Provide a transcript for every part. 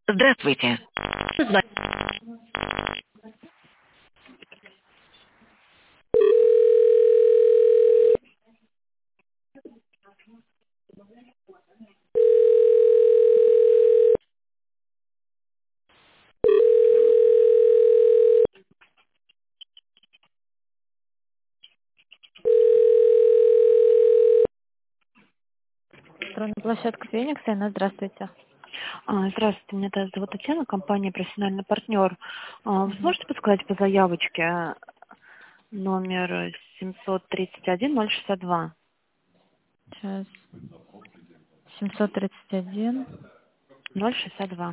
Здравствуйте. Электронная площадка Феникс, Инна, здравствуйте. Здравствуйте, меня зовут Татьяна, компания «Профессиональный партнер». Вы Мгм. сможете подсказать по заявочке номер 731-062? Сейчас. 731. 062.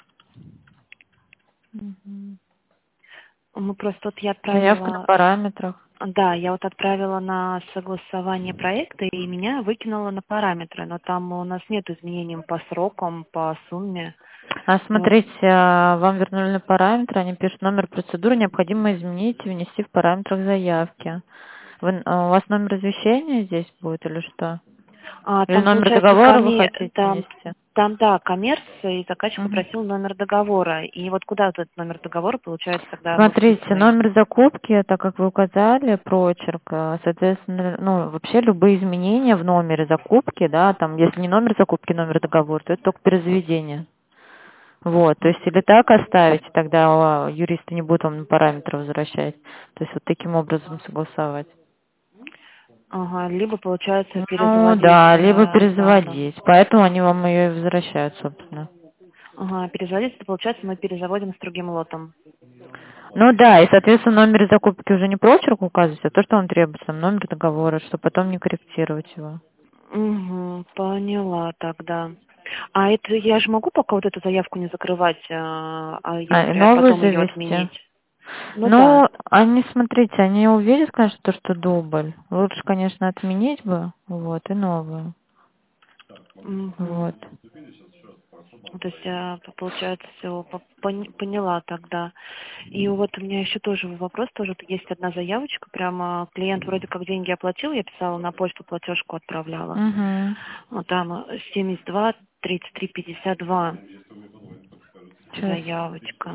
Мгм. Мы просто я Заявка на отправила, параметрах. да, я отправила на согласование проекта и меня выкинуло на параметры, но там у нас нет изменений по срокам, по сумме. И вот, Смотрите, вам вернули на параметры, они пишут номер процедуры, необходимо изменить и внести в параметрах заявки. У вас номер извещения здесь будет или что? Или там номер получается договора вы хотите внести? там, да, коммерция, и заказчик Мгм. попросил номер договора. И вот куда вот этот номер договора, получается, тогда мы Смотрите, вписываем? номер закупки, так как вы указали, прочерк, соответственно, ну, вообще любые изменения в номере закупки, да, там, если не номер закупки, номер договора, то это только перезаведение. Вот, то есть или так оставить, тогда юристы не будут вам на параметры возвращать. То есть вот таким образом согласовать. Ага, либо, получается, Ну, перезаводить да, либо базу. перезаводить. Поэтому они вам ее и возвращают, собственно. Ага, перезаводить, это, получается, мы перезаводим с другим лотом. Ну да, и, соответственно, номер закупки уже не прочерк указывать, а то, что вам требуется, там номер договора, чтобы потом не корректировать его. Угу, поняла тогда. А это я же могу пока вот эту заявку не закрывать, И например, новую потом ее завести. отменить? Ну да. Ну, они, смотрите, они увидят, конечно, то, что дубль. Лучше, конечно, отменить бы, вот, и новую. Угу. Вот. То есть, получается, все поняла тогда. И вот у меня еще тоже вопрос, тоже вот есть одна заявочка, прямо клиент вроде как деньги оплатил, я писала на почту, платежку отправляла. Угу. Вот там 72 33 52 Сейчас. заявочка.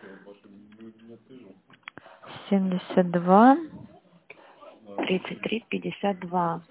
72. 33 52.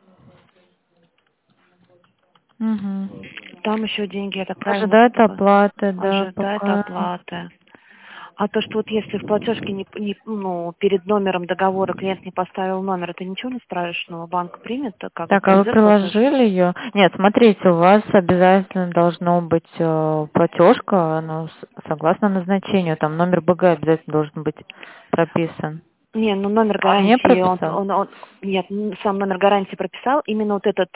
Угу. Там еще деньги, я так правильно Ожидает оплаты, да, ожидает пока. оплаты. А то, что вот если в платежке ну, перед номером договора клиент не поставил номер, это ничего не страшного, банк примет, как Так, а вы ПНЗ платеж? приложили ее? Нет, смотрите, у вас обязательно должно быть платежка, ну, согласно назначению, там номер БГ обязательно должен быть прописан. Не, ну номер Он не гарантии, прописал? нет, сам номер гарантии прописал, именно вот этот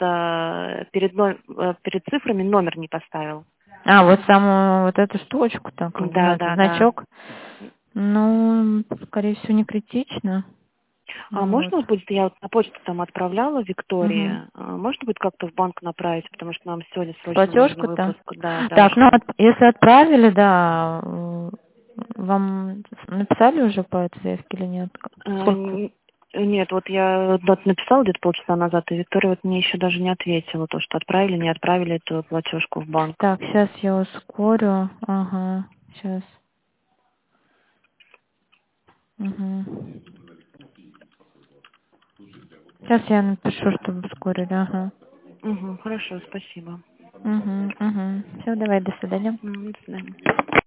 перед цифрами номер не поставил. А, вот самую вот эту штучку, так, Да, этот да, да. значок. Ну, скорее всего, не критично. А Вот. можно вот будет, я вот на почту там отправляла Угу. Виктории, можно будет как-то в банк направить, потому что нам сегодня срочно нужен Платежку-то? выпуск, да, да, Так, ну, чтобы... если отправили, да, вам написали уже по этой заявке или нет? Сколько? Нет, вот я написала где-то полчаса назад, и Виктория вот мне еще даже не ответила, то, что отправили, не отправили эту платежку в банк. Так, сейчас я ускорю. Ага, сейчас. Угу. Сейчас я напишу, чтобы ускорили. Ага. Угу, хорошо, спасибо. Угу, угу. Все, давай, до свидания. До свидания.